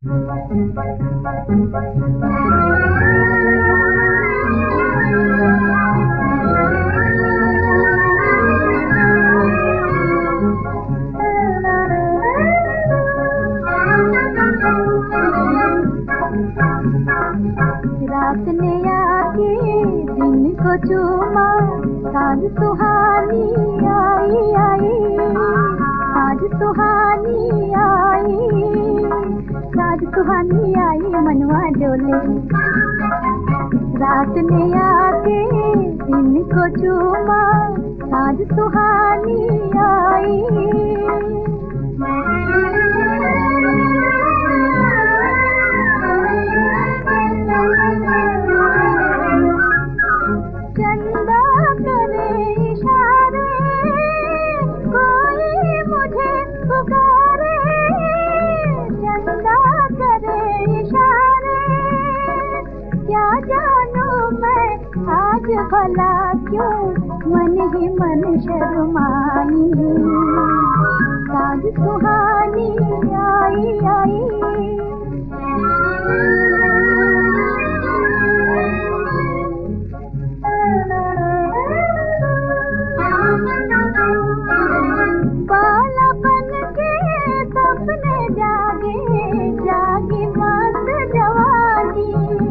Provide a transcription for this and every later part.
रात ने आके दिन को चूमा, साँझ सुहानी आई आई, साँझ सुहानी आई, साँझ सुहानी आई मनवा डोले। रात ने आके दिन को चूमा, साँझ सुहानी आई। चंदा करे इशारे, कोई मुझे पुकारे, चंदा करे इशारे, क्या जानूं मैं आज भला क्यों मन ही मन शर्माई। साँझ सुहानी आई आई। बालापन के सपने जागे, जागी मस्त जवानी,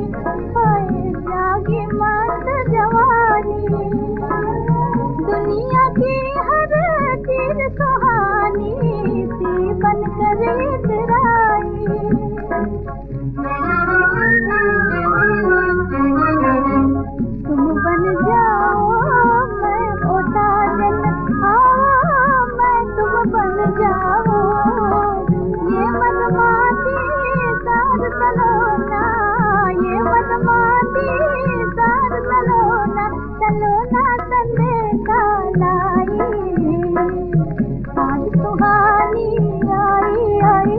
जागी मस्त जवानी। दुनिया की हर चीज सुहानी सी बनकर इतराई। तुम बन जाओ मैं ओ साजन, बन जाओ ये मदमाती सार सलोना, ये मदमाती सार सलोना, सलोना संदेशा लाई। साँझ सुहानी आई आई।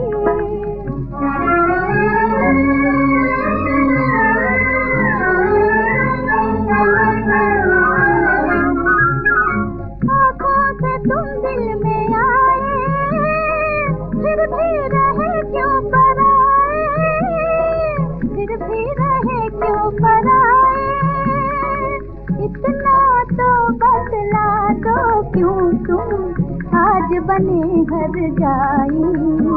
आँखों से तुम दिल में आए, फिर भी रहे क्यों पराए, फिर भी रहे क्यों पराए। इतना तो बतला दो क्यों तुम आज बने हर जाई।